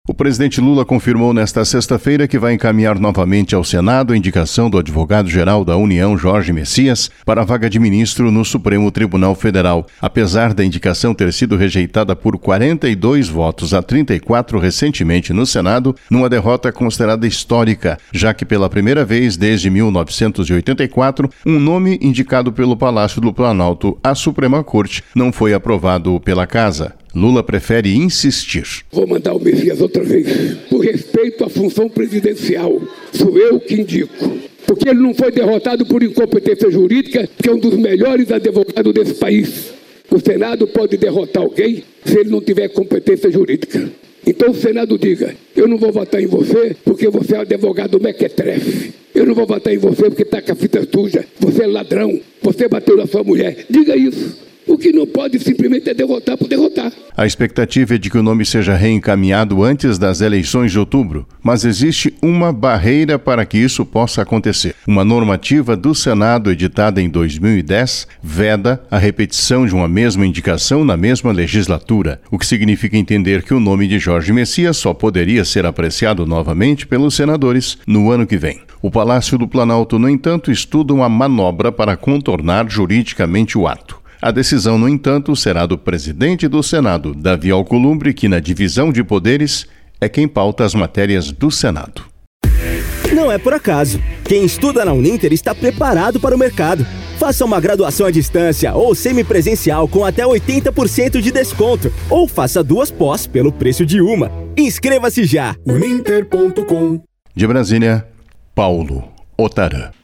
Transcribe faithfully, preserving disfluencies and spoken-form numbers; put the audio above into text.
O presidente Lula confirmou nesta sexta-feira que vai encaminhar novamente ao Senado a indicação do advogado-geral da União, Jorge Messias, para a vaga de ministro no Supremo Tribunal Federal. Apesar da indicação ter sido rejeitada por quarenta e dois votos a trinta e quatro recentemente no Senado, numa derrota considerada histórica, já que pela primeira vez desde mil novecentos e oitenta e quatro, um nome indicado pelo Palácio do Planalto à Suprema Corte não foi aprovado pela Casa. Lula prefere insistir. Vou mandar o Messias outra vez. Por respeito à função presidencial, sou eu que indico. Porque ele não foi derrotado por incompetência jurídica, que é um dos melhores advogados desse país. O Senado pode derrotar alguém se ele não tiver competência jurídica. Então o Senado diga, eu não vou votar em você porque você é um advogado mequetrefe. Eu não vou votar em você porque está com a fita suja. Você é ladrão. Você bateu na sua mulher. Diga isso. O que não pode simplesmente é derrotar por derrotar. A expectativa é de que o nome seja reencaminhado antes das eleições de outubro, mas existe uma barreira para que isso possa acontecer. Uma normativa do Senado editada em dois mil e dez veda a repetição de uma mesma indicação na mesma legislatura, o que significa entender que o nome de Jorge Messias só poderia ser apreciado novamente pelos senadores no ano que vem. O Palácio do Planalto, no entanto, estuda uma manobra para contornar juridicamente o ato. A decisão, no entanto, será do presidente do Senado, Davi Alcolumbre, que na divisão de poderes é quem pauta as matérias do Senado. Não é por acaso. Quem estuda na Uninter está preparado para o mercado. Faça uma graduação à distância ou semipresencial com até oitenta por cento de desconto. Ou faça duas pós pelo preço de uma. Inscreva-se já! uninter ponto com. De Brasília, Paulo Otarã.